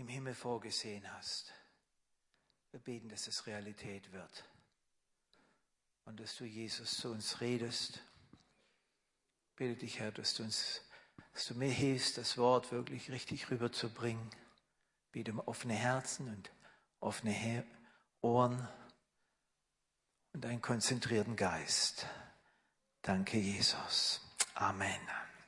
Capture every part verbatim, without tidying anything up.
im Himmel vorgesehen hast. Wir beten, dass es Realität wird und dass du, Jesus, zu uns redest. Ich bitte dich, Herr, dass du, uns, dass du mir hilfst, das Wort wirklich richtig rüberzubringen. Ich bitte um offene Herzen und offene Her- Ohren und einen konzentrierten Geist. Danke, Jesus. Amen.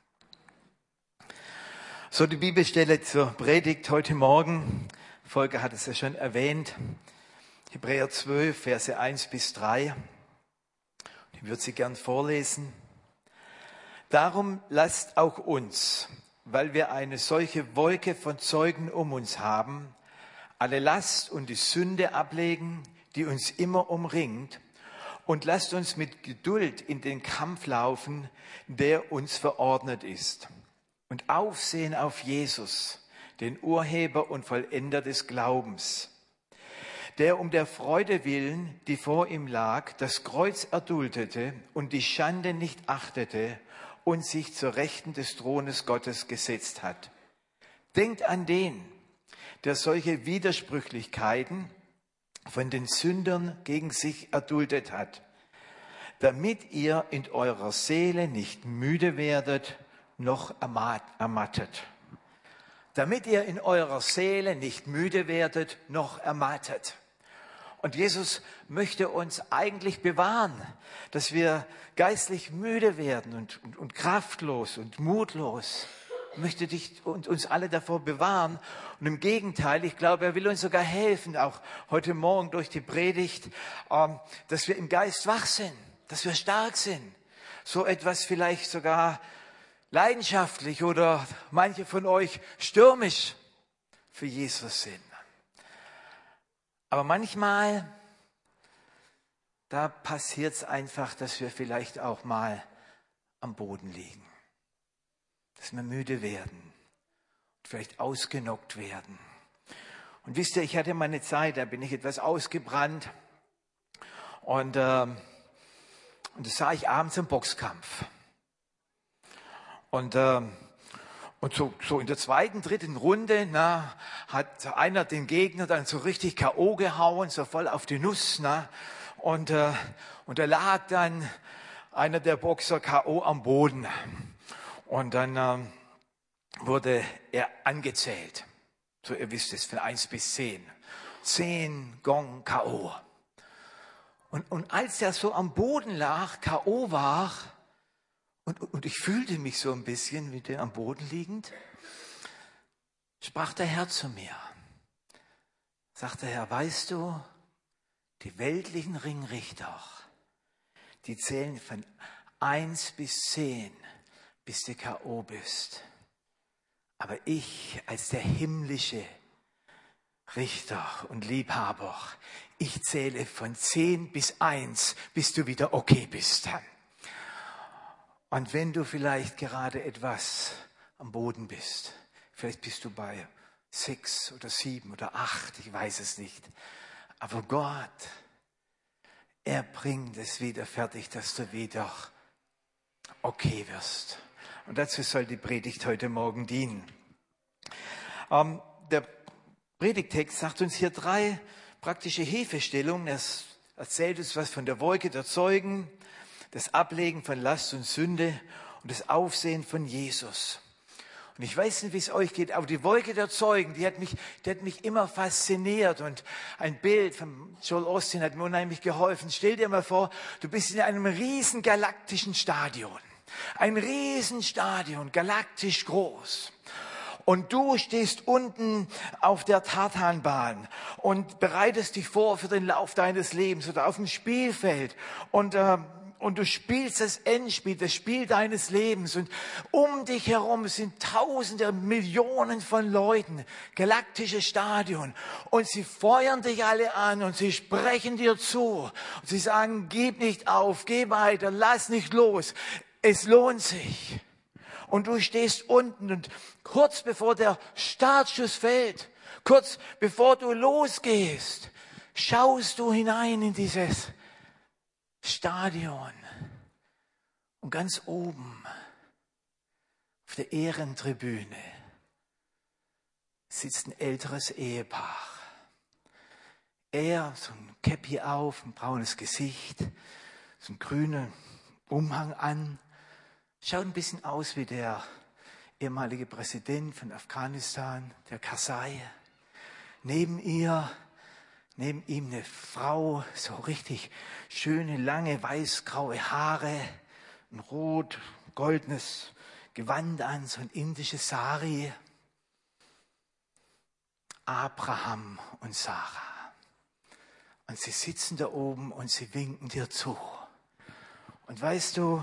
So, die Bibelstelle zur Predigt heute Morgen. Volker hat es ja schon erwähnt. Hebräer zwölf, Verse eins bis drei. Ich würde sie gern vorlesen. Darum lasst auch uns, weil wir eine solche Wolke von Zeugen um uns haben, alle Last und die Sünde ablegen, die uns immer umringt, und lasst uns mit Geduld in den Kampf laufen, der uns verordnet ist. Und aufsehen auf Jesus, den Urheber und Vollender des Glaubens, der um der Freude willen, die vor ihm lag, das Kreuz erduldete und die Schande nicht achtete und sich zur Rechten des Thrones Gottes gesetzt hat. Denkt an den, der solche Widersprüchlichkeiten von den Sündern gegen sich erduldet hat, damit ihr in eurer Seele nicht müde werdet, noch ermattet. Damit ihr in eurer Seele nicht müde werdet, noch ermattet. Und Jesus möchte uns eigentlich bewahren, dass wir geistlich müde werden und, und, und kraftlos und mutlos. Er möchte dich und uns alle davor bewahren. Und im Gegenteil, ich glaube, er will uns sogar helfen, auch heute Morgen durch die Predigt, ähm, dass wir im Geist wach sind, dass wir stark sind. So etwas vielleicht sogar leidenschaftlich oder manche von euch stürmisch für Jesus sind. Aber manchmal, da passiert es einfach, dass wir vielleicht auch mal am Boden liegen. Dass wir müde werden und vielleicht ausgenockt werden. Und wisst ihr, ich hatte mal eine Zeit, da bin ich etwas ausgebrannt. Und, äh, und das sah ich abends im Boxkampf. Und, äh, und so, so in der zweiten, dritten Runde na, hat einer den Gegner dann so richtig K O gehauen, so voll auf die Nuss. Na, und, äh, und da lag dann einer der Boxer K O am Boden. Und dann äh, wurde er angezählt. So, ihr wisst es, von eins bis zehn. Zehn Gong K O. Und, und als er so am Boden lag, K O war, Und, und ich fühlte mich so ein bisschen wie der am Boden liegend, sprach der Herr zu mir. Sagte der Herr, weißt du, die weltlichen Ringrichter, die zählen von eins bis zehn, bis du K O bist. Aber ich als der himmlische Richter und Liebhaber, ich zähle von zehn bis eins, bis du wieder okay bist. Und wenn du vielleicht gerade etwas am Boden bist, vielleicht bist du bei sechs oder sieben oder acht, ich weiß es nicht. Aber Gott, er bringt es wieder fertig, dass du wieder okay wirst. Und dazu soll die Predigt heute Morgen dienen. Ähm, der Predigtext sagt uns hier drei praktische Hilfestellungen. Er erzählt uns was von der Wolke der Zeugen, das Ablegen von Last und Sünde und das Aufsehen von Jesus. Und ich weiß nicht, wie es euch geht, aber die Wolke der Zeugen, die hat mich, die hat mich immer fasziniert. Und ein Bild von Joel Osteen hat mir unheimlich geholfen. Stell dir mal vor, du bist in einem riesen galaktischen Stadion. Ein riesen Stadion, galaktisch groß. Und du stehst unten auf der Tartanbahn und bereitest dich vor für den Lauf deines Lebens oder auf dem Spielfeld. Und äh, Und du spielst das Endspiel, das Spiel deines Lebens. Und um dich herum sind Tausende, Millionen von Leuten, galaktisches Stadion. Und sie feuern dich alle an und sie sprechen dir zu. Und sie sagen, gib nicht auf, geh weiter, lass nicht los. Es lohnt sich. Und du stehst unten und kurz bevor der Startschuss fällt, kurz bevor du losgehst, schaust du hinein in dieses Stadion. Und ganz oben auf der Ehrentribüne, sitzt ein älteres Ehepaar. Er, so ein Käppi auf, ein braunes Gesicht, so einen grünen Umhang an, schaut ein bisschen aus wie der ehemalige Präsident von Afghanistan, der Karzai. Neben ihr, neben ihm eine Frau, so richtig schöne, lange, weiß-graue Haare, ein rot, goldenes Gewand an, so ein indisches Sari. Abraham und Sarah. Und sie sitzen da oben und sie winken dir zu. Und weißt du,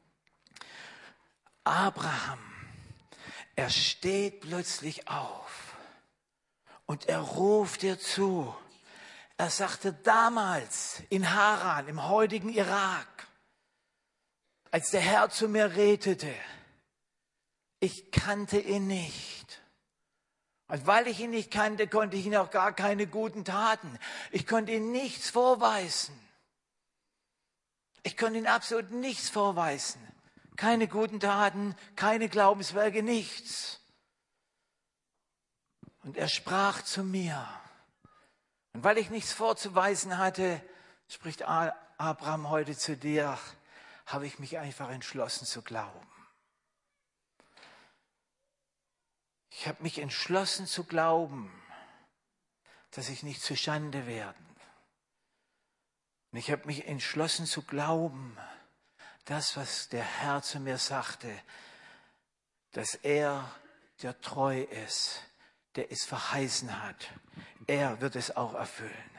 Abraham, er steht plötzlich auf und er ruft dir zu. Er sagte damals in Haran, im heutigen Irak, als der Herr zu mir redete, ich kannte ihn nicht. Und weil ich ihn nicht kannte, konnte ich ihm auch gar keine guten Taten. Ich konnte ihm nichts vorweisen. Ich konnte ihm absolut nichts vorweisen. Keine guten Taten, keine Glaubenswerke, nichts. Und er sprach zu mir. Und weil ich nichts vorzuweisen hatte, spricht Abraham heute zu dir, habe ich mich einfach entschlossen zu glauben. Ich habe mich entschlossen zu glauben, dass ich nicht zu Schande werde. Und ich habe mich entschlossen zu glauben, das, was der Herr zu mir sagte, dass er, der treu ist, der es verheißen hat, er wird es auch erfüllen.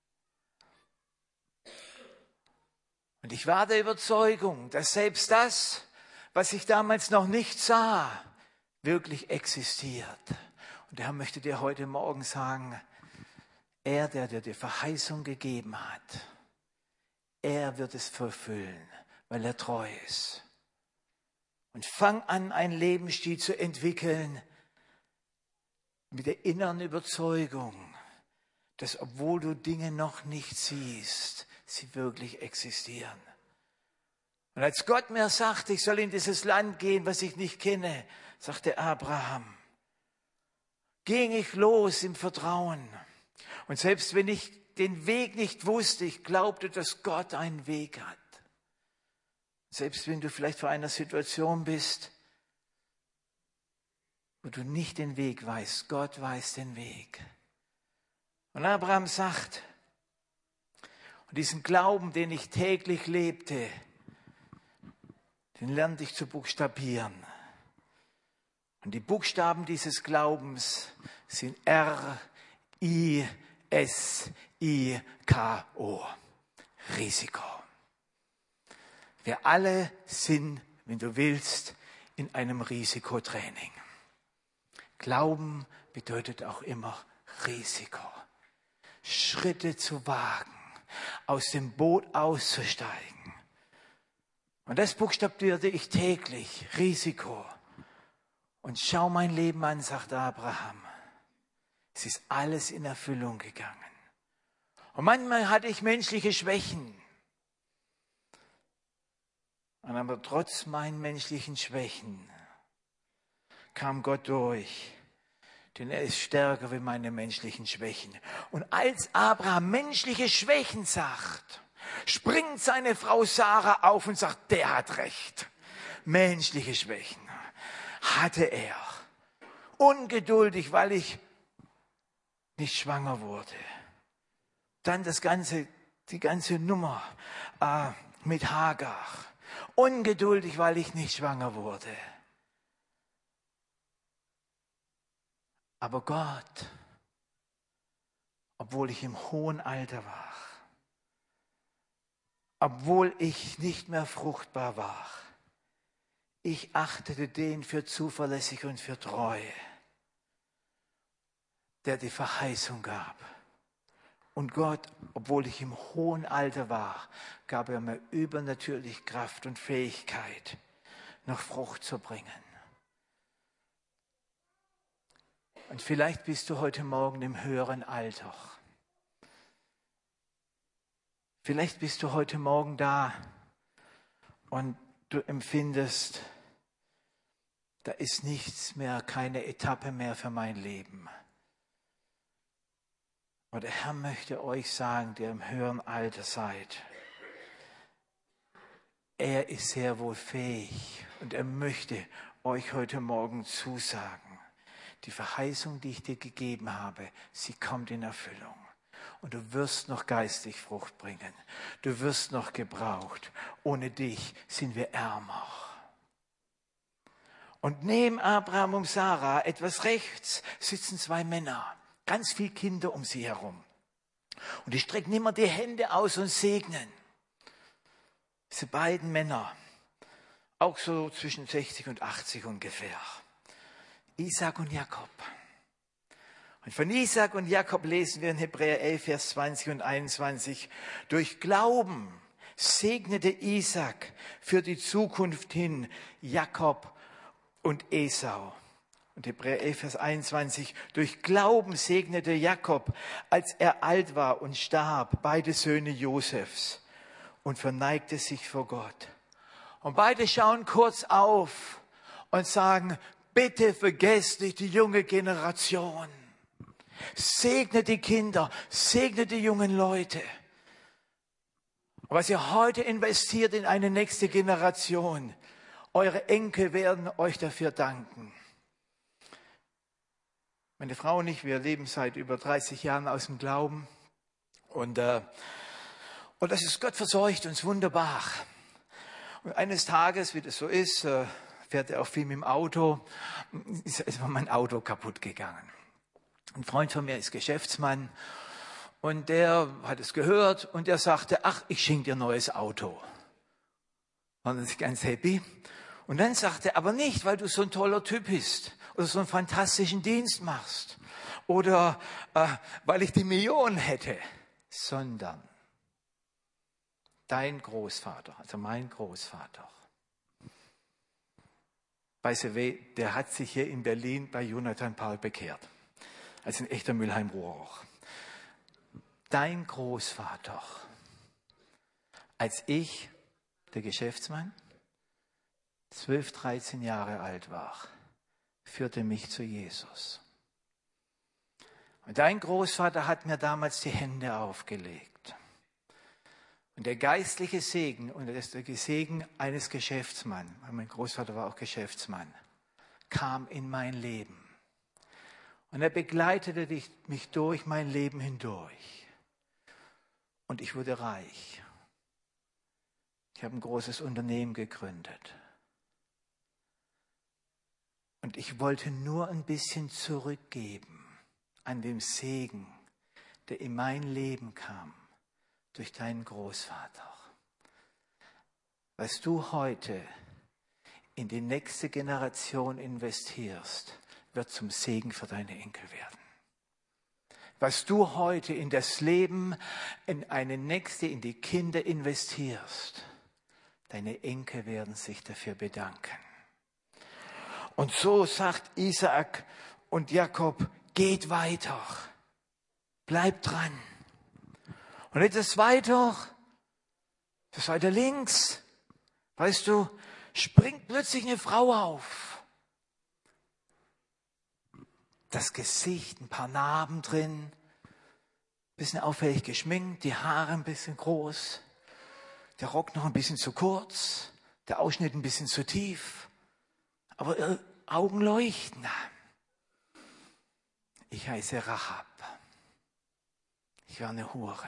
Und ich war der Überzeugung, dass selbst das, was ich damals noch nicht sah, wirklich existiert. Und der Herr möchte dir heute Morgen sagen, er, der dir die Verheißung gegeben hat, er wird es verfüllen, weil er treu ist. Und fang an, einen Lebensstil zu entwickeln mit der inneren Überzeugung, dass obwohl du Dinge noch nicht siehst, sie wirklich existieren. Und als Gott mir sagte, ich soll in dieses Land gehen, was ich nicht kenne, sagte Abraham, ging ich los im Vertrauen. Und selbst wenn ich den Weg nicht wusste, ich glaubte, dass Gott einen Weg hat. Selbst wenn du vielleicht vor einer Situation bist, wo du nicht den Weg weißt, Gott weiß den Weg. Und Abraham sagt, und diesen Glauben, den ich täglich lebte, den lernte ich zu buchstabieren. Und die Buchstaben dieses Glaubens sind R, I, S, I, K, O. Risiko. Wir alle sind, wenn du willst, in einem Risikotraining. Glauben bedeutet auch immer Risiko. Schritte zu wagen, aus dem Boot auszusteigen. Und das buchstabierte ich täglich, Risiko. Und schau mein Leben an, sagt Abraham. Es ist alles in Erfüllung gegangen. Und manchmal hatte ich menschliche Schwächen. Und aber trotz meinen menschlichen Schwächen kam Gott durch. Denn er ist stärker wie meine menschlichen Schwächen. Und als Abraham menschliche Schwächen sagt, springt seine Frau Sarah auf und sagt, der hat recht. Menschliche Schwächen hatte er. Ungeduldig, weil ich nicht schwanger wurde. Dann das ganze, die ganze Nummer äh, mit Hagar. Ungeduldig, weil ich nicht schwanger wurde. Aber Gott, obwohl ich im hohen Alter war, obwohl ich nicht mehr fruchtbar war, ich achtete den für zuverlässig und für treu, der die Verheißung gab. Und Gott, obwohl ich im hohen Alter war, gab er mir übernatürlich Kraft und Fähigkeit, noch Frucht zu bringen. Und vielleicht bist du heute Morgen im höheren Alter. Vielleicht bist du heute Morgen da und du empfindest, da ist nichts mehr, keine Etappe mehr für mein Leben. Und der Herr möchte euch sagen, der im höheren Alter seid, er ist sehr wohl fähig und er möchte euch heute Morgen zusagen, die Verheißung, die ich dir gegeben habe, sie kommt in Erfüllung. Und du wirst noch geistig Frucht bringen. Du wirst noch gebraucht. Ohne dich sind wir ärmer. Und neben Abraham und Sarah, etwas rechts, sitzen zwei Männer. Ganz viele Kinder um sie herum. Und die strecken immer die Hände aus und segnen. Diese beiden Männer, auch so zwischen sechzig und achtzig ungefähr. Isaac und Jakob. Und von Isaac und Jakob lesen wir in Hebräer elf, Vers zwanzig und einundzwanzig. Durch Glauben segnete Isaac für die Zukunft hin Jakob und Esau. Und Hebräer elf, Vers einundzwanzig. Durch Glauben segnete Jakob, als er alt war und starb, beide Söhne Josefs und verneigte sich vor Gott. Und beide schauen kurz auf und sagen, bitte vergesst nicht die junge Generation. Segne die Kinder, segne die jungen Leute. Was ihr heute investiert in eine nächste Generation, eure Enkel werden euch dafür danken. Meine Frau und ich, wir leben seit über dreißig Jahren aus dem Glauben. Und, äh, und das ist, Gott versorgt uns wunderbar. Und eines Tages, wie das so ist, äh, fährt er auch viel mit dem Auto, ist, ist mein Auto kaputt gegangen. Ein Freund von mir ist Geschäftsmann und der hat es gehört und der sagte, ach, ich schenke dir ein neues Auto. War dann ganz happy. Und dann sagte er, aber nicht, weil du so ein toller Typ bist oder so einen fantastischen Dienst machst oder äh, weil ich die Millionen hätte, sondern dein Großvater, also mein Großvater, by the way, der hat sich hier in Berlin bei Jonathan Paul bekehrt. Als ein echter Mülheim-Ruhr. Dein Großvater, als ich, der Geschäftsmann, zwölf, dreizehn Jahre alt war, führte mich zu Jesus. Und dein Großvater hat mir damals die Hände aufgelegt. Und der geistliche Segen, und das ist der Segen eines Geschäftsmanns, weil mein Großvater war auch Geschäftsmann, kam in mein Leben. Und er begleitete mich durch mein Leben hindurch. Und ich wurde reich. Ich habe ein großes Unternehmen gegründet. Und ich wollte nur ein bisschen zurückgeben an dem Segen, der in mein Leben kam durch deinen Großvater. Was du heute in die nächste Generation investierst, wird zum Segen für deine Enkel werden. Was du heute in das Leben, in eine nächste, in die Kinder investierst, deine Enkel werden sich dafür bedanken. Und so sagt Isaak und Jakob, geht weiter, bleibt dran. Und etwas weiter, das weiter links, weißt du, springt plötzlich eine Frau auf. Das Gesicht, ein paar Narben drin, ein bisschen auffällig geschminkt, die Haare ein bisschen groß, der Rock noch ein bisschen zu kurz, der Ausschnitt ein bisschen zu tief, aber ihre Augen leuchten. Ich heiße Rahab. Ich war eine Hure.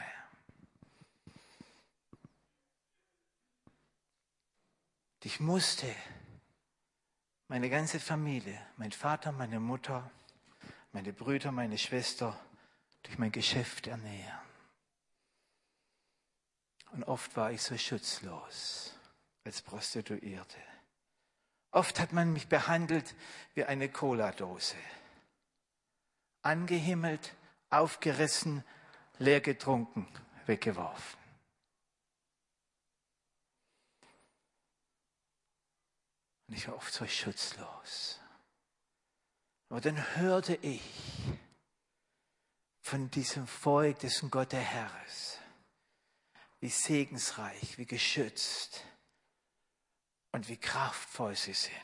Ich musste meine ganze Familie, mein Vater, meine Mutter, meine Brüder, meine Schwester durch mein Geschäft ernähren. Und oft war ich so schutzlos als Prostituierte. Oft hat man mich behandelt wie eine Cola-Dose. Angehimmelt, aufgerissen, leer getrunken, weggeworfen. Und ich war oft so schutzlos. Aber dann hörte ich von diesem Volk, dessen Gott der Herr ist, wie segensreich, wie geschützt und wie kraftvoll sie sind.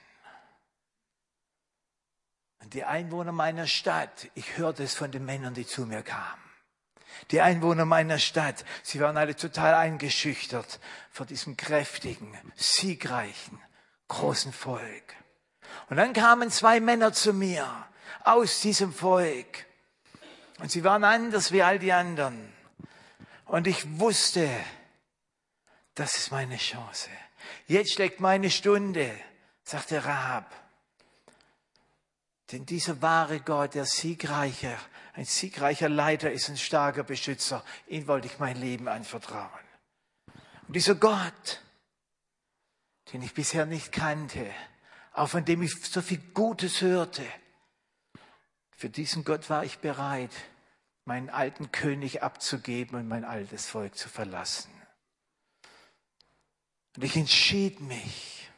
Und die Einwohner meiner Stadt, ich hörte es von den Männern, die zu mir kamen. Die Einwohner meiner Stadt, sie waren alle total eingeschüchtert vor diesem kräftigen, siegreichen, großen Volk. Und dann kamen zwei Männer zu mir aus diesem Volk. Und sie waren anders wie all die anderen. Und ich wusste, das ist meine Chance. Jetzt schlägt meine Stunde, sagte Rahab. Denn dieser wahre Gott, der siegreicher, ein siegreicher Leiter ist, ein starker Beschützer, ihm wollte ich mein Leben anvertrauen. Und dieser Gott, den ich bisher nicht kannte, auch von dem ich so viel Gutes hörte, für diesen Gott war ich bereit, meinen alten König abzugeben und mein altes Volk zu verlassen. Und ich entschied mich,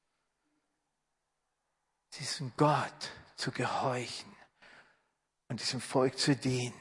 diesem Gott zu gehorchen und diesem Volk zu dienen.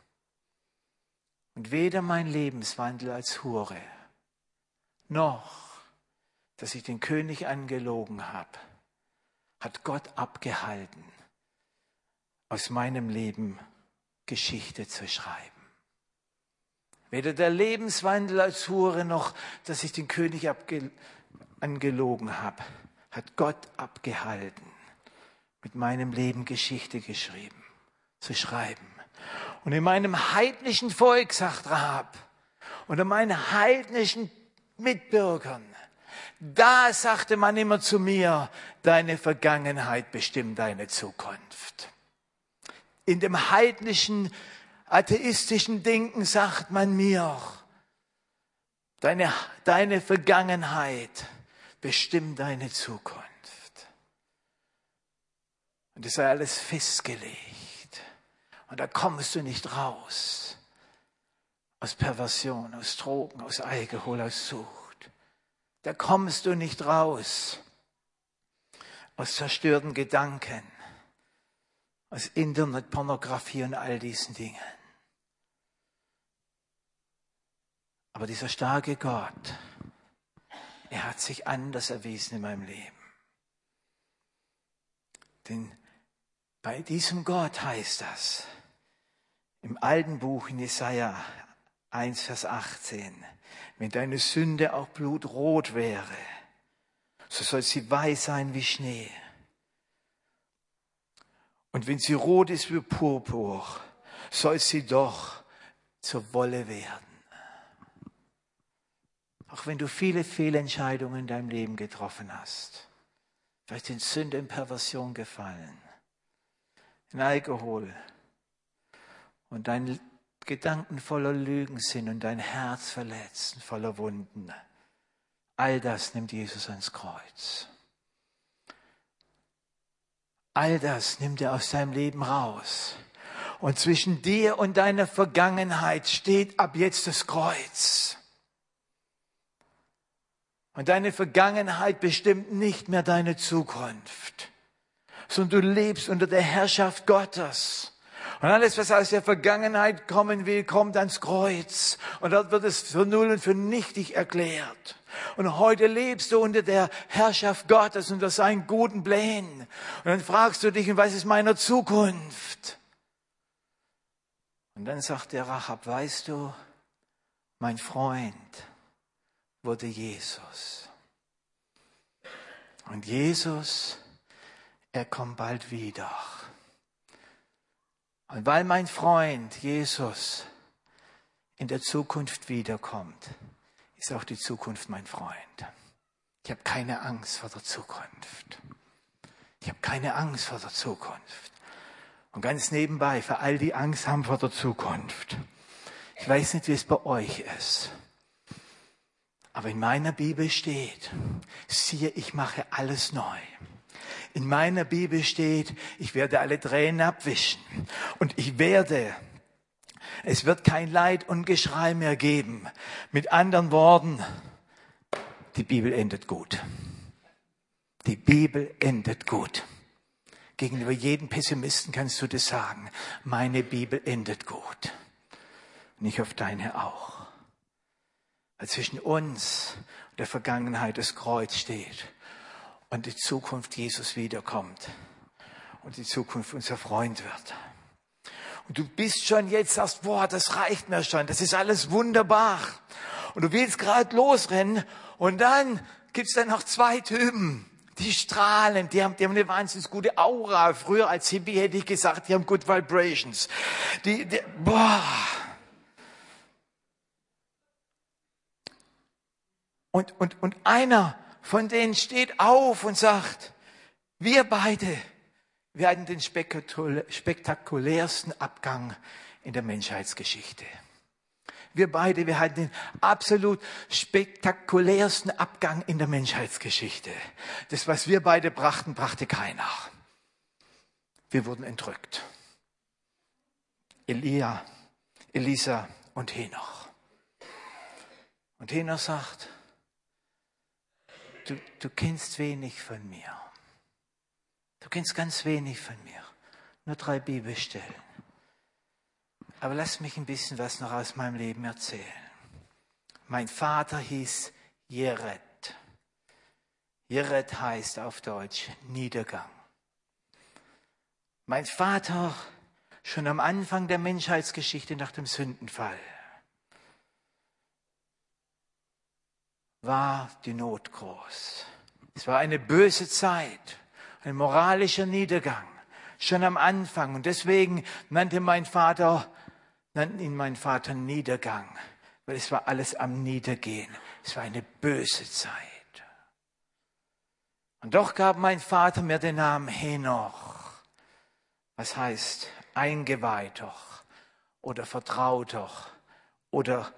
Und weder mein Lebenswandel als Hure, noch, dass ich den König angelogen habe, hat Gott abgehalten, aus meinem Leben Geschichte zu schreiben. Weder der Lebenswandel als Hure, noch, dass ich den König abge- angelogen habe, hat Gott abgehalten, mit meinem Leben Geschichte geschrieben, zu schreiben. Und in meinem heidnischen Volk, sagt Rahab, unter meinen heidnischen Mitbürgern, da sagte man immer zu mir, deine Vergangenheit bestimmt deine Zukunft. In dem heidnischen, atheistischen Denken sagt man mir, deine, deine Vergangenheit bestimmt deine Zukunft. Und das sei alles festgelegt. Und da kommst du nicht raus. Aus Perversion, aus Drogen, aus Alkohol, aus Sucht. Da kommst du nicht raus. Aus zerstörten Gedanken. Aus Internetpornografie und all diesen Dingen. Aber dieser starke Gott, er hat sich anders erwiesen in meinem Leben. Denn bei diesem Gott heißt das, im alten Buch in Jesaja eins, Vers achtzehn, wenn deine Sünde auch blutrot wäre, so soll sie weiß sein wie Schnee. Und wenn sie rot ist wie Purpur, soll sie doch zur Wolle werden. Auch wenn du viele Fehlentscheidungen in deinem Leben getroffen hast, vielleicht in Sünde und Perversion gefallen, in Alkohol und deine Gedanken voller Lügen sind und dein Herz verletzt und voller Wunden. All das nimmt Jesus ans Kreuz. All das nimmt er aus deinem Leben raus. Und zwischen dir und deiner Vergangenheit steht ab jetzt das Kreuz. Und deine Vergangenheit bestimmt nicht mehr deine Zukunft, sondern du lebst unter der Herrschaft Gottes. Und alles, was aus der Vergangenheit kommen will, kommt ans Kreuz. Und dort wird es für null und für nichtig erklärt. Und heute lebst du unter der Herrschaft Gottes, unter seinen guten Plänen. Und dann fragst du dich, was ist meine Zukunft? Und dann sagt der Rahab, weißt du, mein Freund wurde Jesus. Und Jesus, er kommt bald wieder. Und weil mein Freund Jesus in der Zukunft wiederkommt, ist auch die Zukunft mein Freund. Ich habe keine Angst vor der Zukunft. Ich habe keine Angst vor der Zukunft. Und ganz nebenbei, für all die Angst haben vor der Zukunft. Ich weiß nicht, wie es bei euch ist. Aber in meiner Bibel steht, siehe, ich mache alles neu. In meiner Bibel steht, ich werde alle Tränen abwischen. Und ich werde, es wird kein Leid und Geschrei mehr geben. Mit anderen Worten, die Bibel endet gut. Die Bibel endet gut. Gegenüber jedem Pessimisten kannst du das sagen. Meine Bibel endet gut. Und ich hoffe, deine auch. Weil zwischen uns und der Vergangenheit das Kreuz steht. Und die Zukunft Jesus wiederkommt. Und die Zukunft unser Freund wird. Und du bist schon jetzt, sagst, boah, das reicht mir schon, das ist alles wunderbar. Und du willst gerade losrennen und dann gibt's dann noch zwei Typen, die strahlen, die haben, die haben eine wahnsinnig gute Aura. Früher als Hippie hätte ich gesagt, die haben good vibrations. Die, die, boah. Und, und, und einer von denen steht auf und sagt, wir beide, wir hatten den spektakulärsten Abgang in der Menschheitsgeschichte. Wir beide, wir hatten den absolut spektakulärsten Abgang in der Menschheitsgeschichte. Das, was wir beide brachten, brachte keiner. Wir wurden entrückt. Elia, Elisa und Henoch. Und Henoch sagt, du, du kennst wenig von mir. Du kennst ganz wenig von mir. Nur drei Bibelstellen. Aber lass mich ein bisschen was noch aus meinem Leben erzählen. Mein Vater hieß Jered. Jered heißt auf Deutsch Niedergang. Mein Vater, schon am Anfang der Menschheitsgeschichte nach dem Sündenfall, war die Not groß. Es war eine böse Zeit, ein moralischer Niedergang, schon am Anfang. Und deswegen nannte mein Vater nannten ihn mein Vater Niedergang, weil es war alles am Niedergehen. Es war eine böse Zeit. Und doch gab mein Vater mir den Namen Henoch, was heißt Eingeweihter oder Vertrauter oder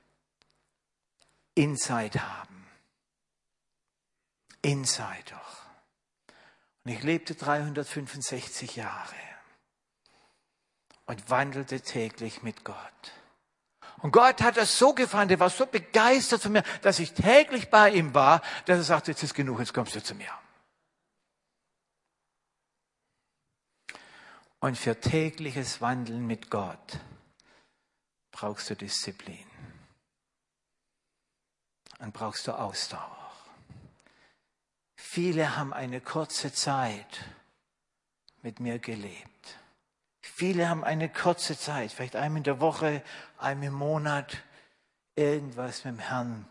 Insight haben. Insider. Und ich lebte dreihundertfünfundsechzig Jahre. Und wandelte täglich mit Gott. Und Gott hat das so gefallen, er war so begeistert von mir, dass ich täglich bei ihm war, dass er sagte, jetzt ist genug, jetzt kommst du zu mir. Und für tägliches Wandeln mit Gott brauchst du Disziplin. Und brauchst du Ausdauer. Viele haben eine kurze Zeit mit mir gelebt. Viele haben eine kurze Zeit, vielleicht einmal in der Woche, einmal im Monat, irgendwas mit dem Herrn,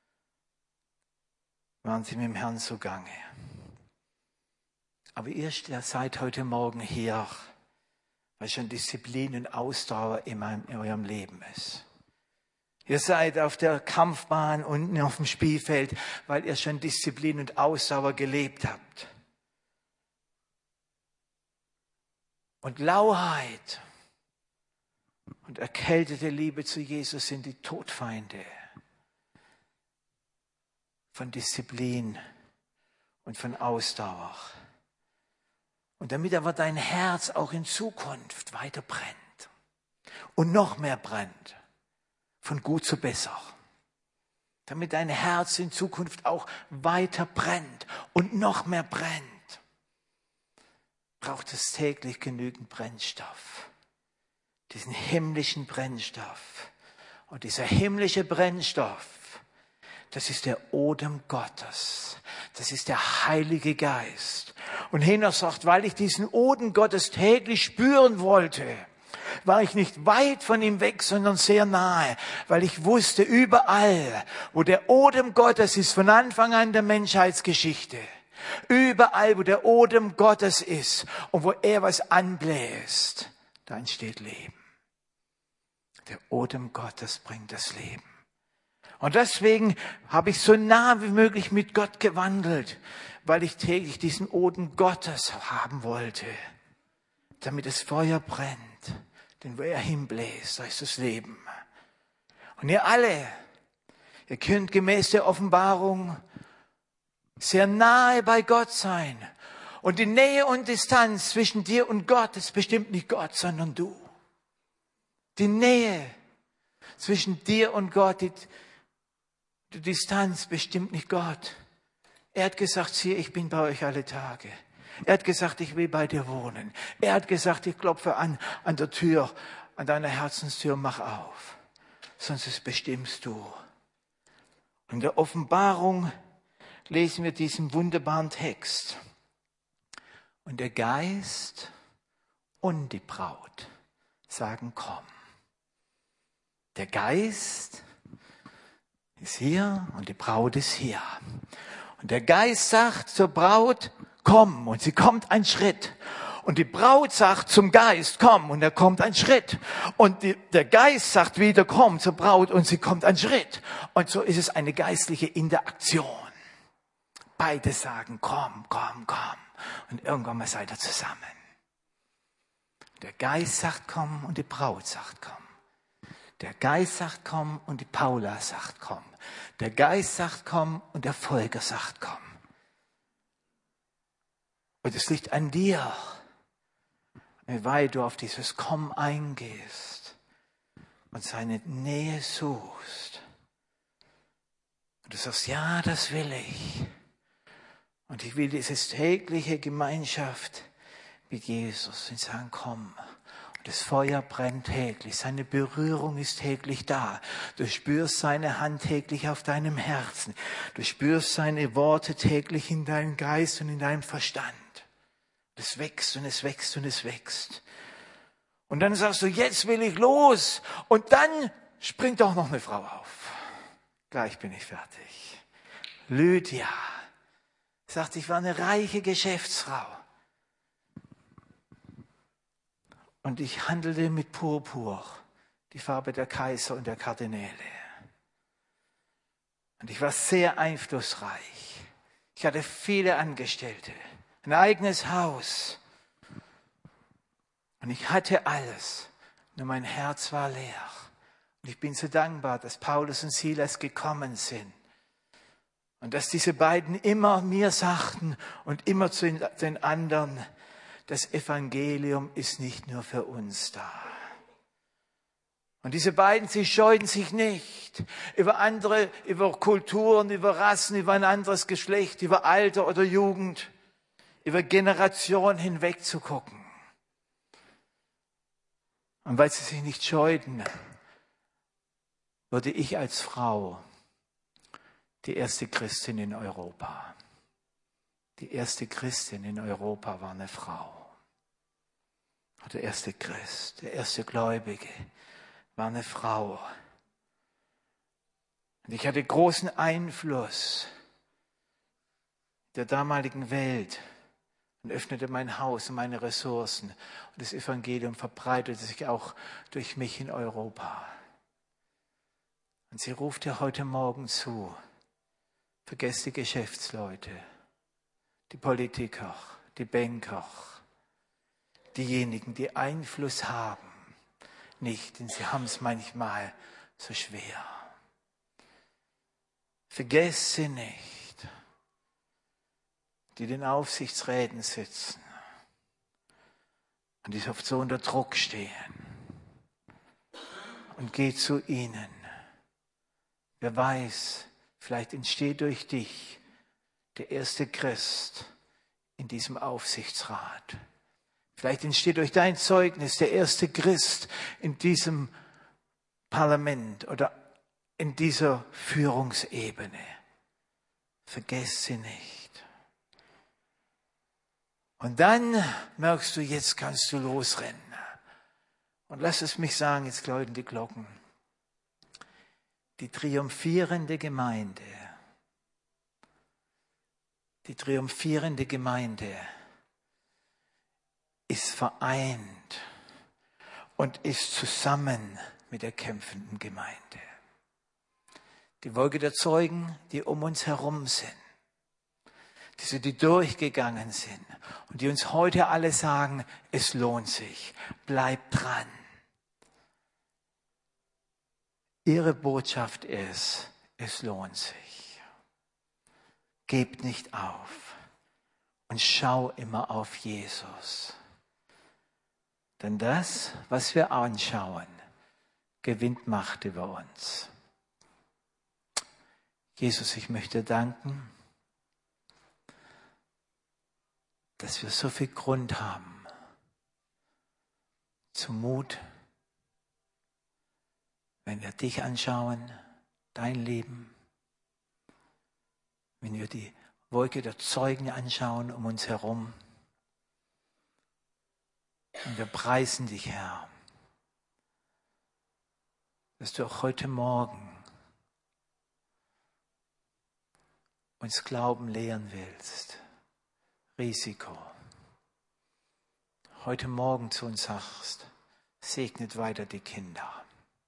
waren sie mit dem Herrn zugange. Aber ihr seid heute Morgen hier, weil schon Disziplin und Ausdauer in eurem Leben ist. Ihr seid auf der Kampfbahn unten auf dem Spielfeld, weil ihr schon Disziplin und Ausdauer gelebt habt. Und Lauheit und erkältete Liebe zu Jesus sind die Todfeinde von Disziplin und von Ausdauer. Und damit aber dein Herz auch in Zukunft weiter brennt und noch mehr brennt, von gut zu besser. Damit dein Herz in Zukunft auch weiter brennt und noch mehr brennt, braucht es täglich genügend Brennstoff. Diesen himmlischen Brennstoff. Und dieser himmlische Brennstoff, das ist der Odem Gottes. Das ist der Heilige Geist. Und Henoch sagt, weil ich diesen Odem Gottes täglich spüren wollte, war ich nicht weit von ihm weg, sondern sehr nahe, weil ich wusste, überall, wo der Odem Gottes ist, von Anfang an der Menschheitsgeschichte, überall, wo der Odem Gottes ist und wo er was anbläst, da entsteht Leben. Der Odem Gottes bringt das Leben. Und deswegen habe ich so nah wie möglich mit Gott gewandelt, weil ich täglich diesen Odem Gottes haben wollte, damit das Feuer brennt. Denn wo er hinbläst, da ist das Leben. Und ihr alle, ihr könnt gemäß der Offenbarung sehr nahe bei Gott sein. Und die Nähe und Distanz zwischen dir und Gott ist bestimmt nicht Gott, sondern du. Die Nähe zwischen dir und Gott, die, die Distanz bestimmt nicht Gott. Er hat gesagt, siehe, ich bin bei euch alle Tage. Er hat gesagt, ich will bei dir wohnen. Er hat gesagt, ich klopfe an, an der Tür, an deiner Herzenstür, mach auf. Sonst bestimmst du. In der Offenbarung lesen wir diesen wunderbaren Text. Und der Geist und die Braut sagen, komm. Der Geist ist hier und die Braut ist hier. Und der Geist sagt zur Braut, komm, und sie kommt einen Schritt. Und die Braut sagt zum Geist, komm, und er kommt einen Schritt. Und die, der Geist sagt wieder, komm zur Braut, und sie kommt einen Schritt. Und so ist es eine geistliche Interaktion. Beide sagen, komm, komm, komm. Und irgendwann mal seid ihr zusammen. Der Geist sagt, komm, und die Braut sagt, komm. Der Geist sagt, komm, und die Paula sagt, komm. Der Geist sagt, komm, und der Volker sagt, komm. Und es liegt an dir, wie weit du auf dieses Komm eingehst und seine Nähe suchst. Und du sagst, ja, das will ich. Und ich will diese tägliche Gemeinschaft mit Jesus und sagen, komm. Und das Feuer brennt täglich, seine Berührung ist täglich da. Du spürst seine Hand täglich auf deinem Herzen. Du spürst seine Worte täglich in deinem Geist und in deinem Verstand. Es wächst und es wächst und es wächst. Und dann sagst du, jetzt will ich los. Und dann springt auch noch eine Frau auf. Gleich bin ich fertig. Lydia sagt, ich war eine reiche Geschäftsfrau. Und ich handelte mit Purpur, die Farbe der Kaiser und der Kardinäle. Und ich war sehr einflussreich. Ich hatte viele Angestellte, ein eigenes Haus. Und ich hatte alles, nur mein Herz war leer. Und ich bin so dankbar, dass Paulus und Silas gekommen sind. Und dass diese beiden immer mir sagten und immer zu den anderen, das Evangelium ist nicht nur für uns da. Und diese beiden, sie scheuten sich nicht, über andere, über Kulturen, über Rassen, über ein anderes Geschlecht, über Alter oder Jugend, über Generationen hinweg zu gucken. Und weil sie sich nicht scheuten, wurde ich als Frau die erste Christin in Europa. Die erste Christin in Europa war eine Frau. Der erste Christ, der erste Gläubige war eine Frau. Und ich hatte großen Einfluss der damaligen Welt und öffnete mein Haus und meine Ressourcen. Und das Evangelium verbreitete sich auch durch mich in Europa. Und sie ruft dir heute Morgen zu, vergesst die Geschäftsleute, die Politiker, die Banker, diejenigen, die Einfluss haben, nicht, denn sie haben es manchmal so schwer. Vergesst sie nicht, die in den Aufsichtsräten sitzen und die oft so unter Druck stehen. Und geh zu ihnen. Wer weiß, vielleicht entsteht durch dich der erste Christ in diesem Aufsichtsrat. Vielleicht entsteht durch dein Zeugnis der erste Christ in diesem Parlament oder in dieser Führungsebene. Vergiss sie nicht. Und dann merkst du, jetzt kannst du losrennen. Und lass es mich sagen, jetzt läuten die Glocken. Die triumphierende Gemeinde, die triumphierende Gemeinde ist vereint und ist zusammen mit der kämpfenden Gemeinde. Die Wolke der Zeugen, die um uns herum sind, diese, die durchgegangen sind und die uns heute alle sagen, es lohnt sich, bleibt dran. Ihre Botschaft ist, es lohnt sich. Gebt nicht auf und schau immer auf Jesus. Denn das, was wir anschauen, gewinnt Macht über uns. Jesus, ich möchte danken, dass wir so viel Grund haben zum Mut, wenn wir dich anschauen, dein Leben, wenn wir die Wolke der Zeugen anschauen um uns herum. Und wir preisen dich, Herr, dass du auch heute Morgen uns Glauben lehren willst, Risiko. Heute Morgen zu uns sagst, segnet weiter die Kinder.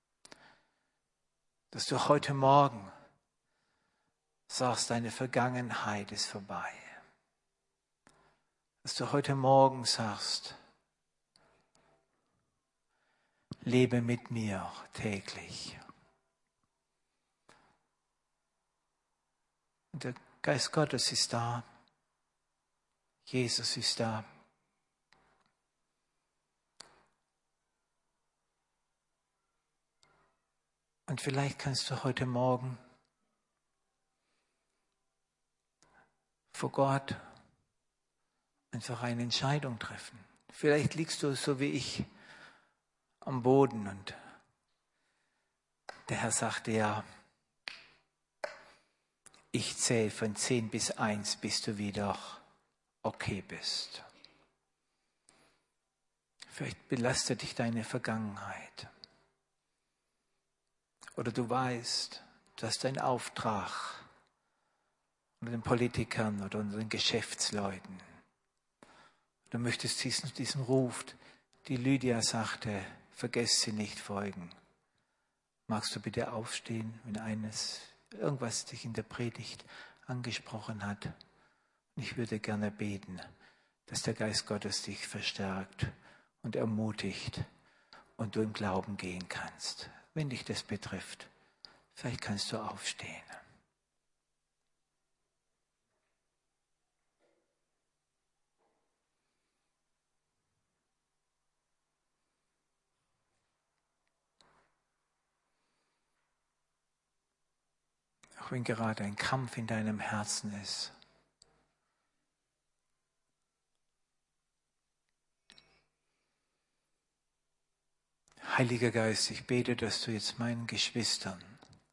Dass du heute Morgen sagst, deine Vergangenheit ist vorbei. Dass du heute Morgen sagst, lebe mit mir täglich. Und der Geist Gottes ist da. Jesus ist da. Und vielleicht kannst du heute Morgen vor Gott einfach eine Entscheidung treffen. Vielleicht liegst du so wie ich am Boden und der Herr sagte ja, ich zähle von zehn bis eins, bis du wieder okay bist. Vielleicht belastet dich deine Vergangenheit. Oder du weißt, du hast einen Auftrag unter den Politikern oder unter den Geschäftsleuten. Du möchtest diesen, diesen Ruf, die Lydia sagte, vergesst sie nicht, folgen. Magst du bitte aufstehen, wenn eines, irgendwas dich in der Predigt angesprochen hat? Und ich würde gerne beten, dass der Geist Gottes dich verstärkt und ermutigt und du im Glauben gehen kannst. Wenn dich das betrifft, vielleicht kannst du aufstehen. Auch wenn gerade ein Kampf in deinem Herzen ist. Heiliger Geist, ich bete, dass du jetzt meinen Geschwistern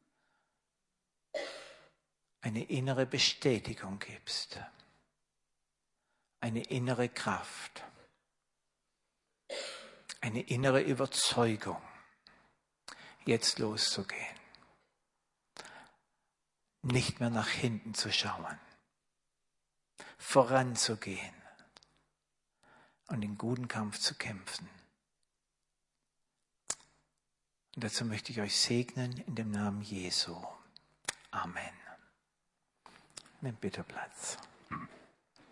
eine innere Bestätigung gibst, eine innere Kraft, eine innere Überzeugung, jetzt loszugehen, nicht mehr nach hinten zu schauen, voranzugehen und den guten Kampf zu kämpfen. Und dazu möchte ich euch segnen in dem Namen Jesu. Amen. Nehmt bitte Platz.